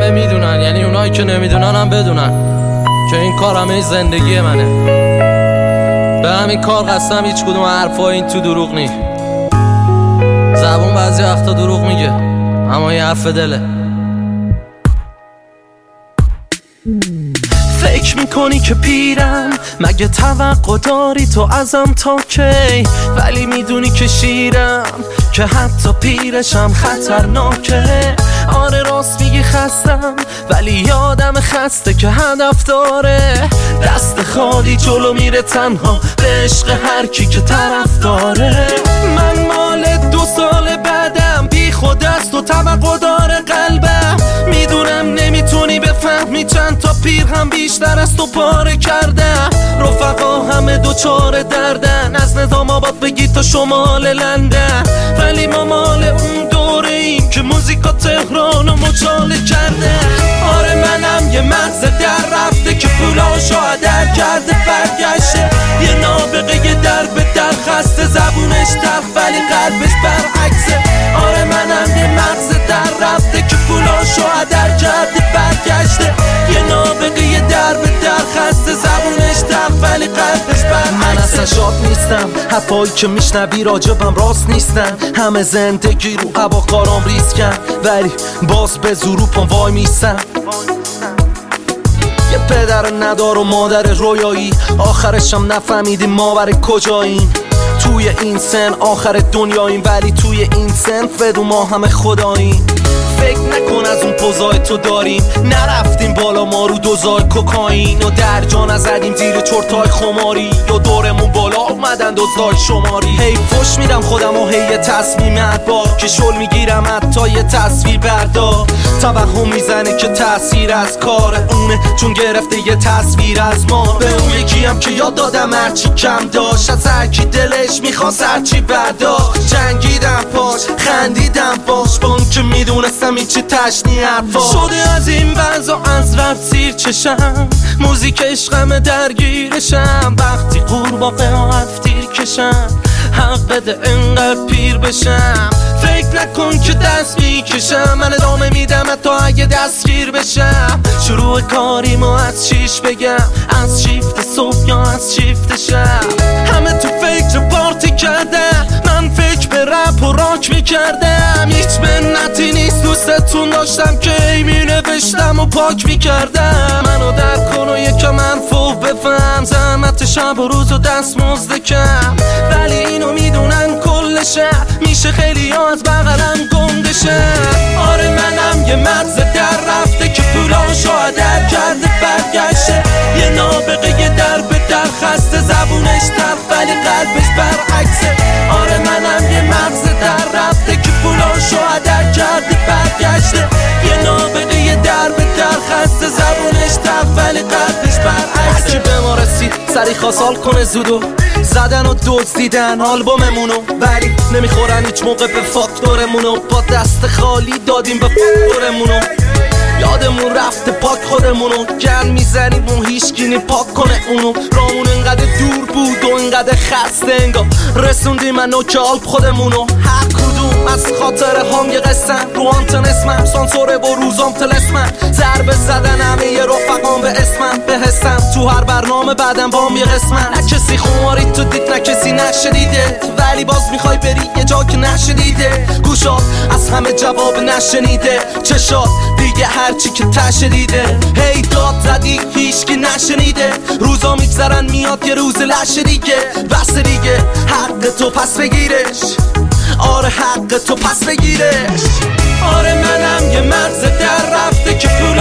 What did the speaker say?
همه میدونن، یعنی اونایی که نمیدونن هم بدونن که این کار همه زندگی منه. به همین کار قسم هیچ کدوم حرفا این تو دروغ نی. زبون بعضی وقتا دروغ میگه اما این حرف دله. فکر میکنی که پیرم، مگه توقع داری تو ازم تا کی؟ ولی میدونی که شیرم، که حتی پیرشم خطرناکه. آره راست میگی خستم، ولی یادم خسته که هدف داره. دست خالی جلو میره تنها به عشق هر کی که طرف داره. من مال 2 سال بعدم، بی خود است و توقع داره قلبم. میدونم نمیتونی بفهمی چند تا پیر هم بیشتر از تو پاره کردم. رفقا همه دوچار دردن، از نظام آباد بگی تا شمال لندن. ولی ما مال اون دوره ایم که موزیکا تهران و مچاله کرده. آره منم یه مغز در رفته که پولاشو هدر کرده برگشته. یه نابغه یه در به در خسته، زبونش تلخ ولی قلبش برعکسه. آره منم یه مغز در رفته که پولاشو هدر کرده برگشته. یه نابغه یه در به در خسته، زبونش تلخ ولی قلبش برعکسه. من اصلا شاد نیستم، حرفایی که میشنوی راجبم راست نیستن. همه زندگی رو هواکارام ریسکن، ولی باز به زور رو پام وای میستم. یه پدر ندار و مادر رویایی، آخرشم نفهمیدیم ما برای کجاییم. توی این سن آخر دنیاییم، ولی توی این سن فدو ما همه خداییم. فکر نکن از اون پوزای تو داریم، نرفتیم بالا ما رو دوزای کوکائین. و در جا نزدیم زیر چرتای خماری، یا دورمون بالا اومدن دوزای شماری. هی فش میدم خودم و هی تصمیم ادبار، که شل میگیرم حتی یه تصویر بردار. توهم میزنه که تأثیر از کار اونه، چون گرفته یه تصویر از ما. به اون یکی هم که یاد دادم هرچی کم داشت، از هرکی دلش میخواست هرچی برداشت. جنگیدم پاش، خندیدم باش، با اون که میدونستم هیچی تشنی حرفا. شده از این وضع از رفت سیر چشم، موزیک عشقم درگیرشم. وقتی قورباغه ها هفتیر کشم، حق بده انقدر پیر بشم. فکر نکن که دست میکشم، من ادامه میدم حتی اگه دستگیر بشم. شروع کاریمو از 6 بگم، از شیفت صبح یا از شیفت شب. همه تو فکر پارتی کردم، من فکر به رپ و راک میکردم. هیچ منتی نیست دوستتون داشتم که ای مینوشتم و پاک میکردم. منو در کن و یکم حرفو بفهم، زحمت شب و روز و دست مزدکم. ولی اینو میدونن کل شهر، میشه خیلی ها از بغلم گندشه. آره منم یه مغز در رفته که پولاشو هدر کرده برگشته. یه نابغه یه در به در خسته، زبونش تلخ ولی قلبش برعکسه. آره منم یه مغز در رفته که پولاشو هدر کرده برگشته. یه نابغه یه در به در خسته، زبونش تلخ ولی قلبش برعکسه. هرکی به ما رسید سری خواست کنه زودو، زدن و دزدیدن آلبوممونو، ولی نمیخورن هیچ موقع به فاکتورمونو. با دست خالی دادیم به فاکتورمونو، یادمون رفته پاک خودمونو. گن میزنیم اون هیچکی پاک کنه اونو. رامون انقدر دور بود و انقدر خسته، انگار رسوندیم من نوک آلب خودمونو. هر کدوم از خاطر هم یه قسم، رو آنتن اسمم سانسوره و روزام تلسمم. ضربه زدن همه یه رفقام به اسمم، به حسم تو هر برنامه بعدم بام یه قسمم. نه کسی خماری تو دید، نه کسی نشدیده، ولی باز میخوای بری یه جا که نشدیده. گوشات از همه جواب نشنیده، چشات دیگه هرچی که تشدیده. هی داد زدی هیچکی نشنیده، روزا میگذرن میاد یه روز لشه دیگه. بس دیگه حق تو پس بگیرش، آره حق تو پس بگیرش. آره منم یه مغز در رفته که